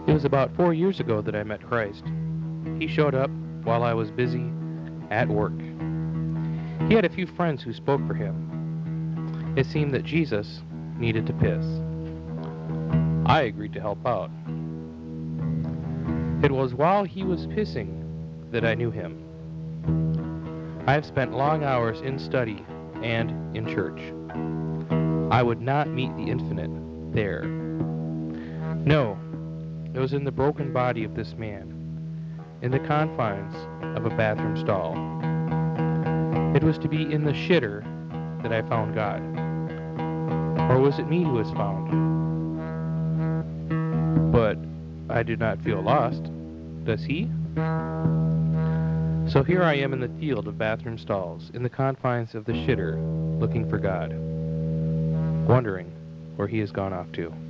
It was about 4 years ago that I met Christ. He showed up while I was busy at work. He had a few friends who spoke for him. It seemed that Jesus needed to piss. I agreed to help out. It was while he was pissing that I knew him. I have spent long hours in study and in church. I would not meet the infinite there. No, it was in the broken body of this man, in the confines of a bathroom stall. It was to be in the shitter that I found God. Or was it me who was found? But I do not feel lost. Does he? So here I am in the field of bathroom stalls, in the confines of the shitter, looking for God, wondering where he has gone off to.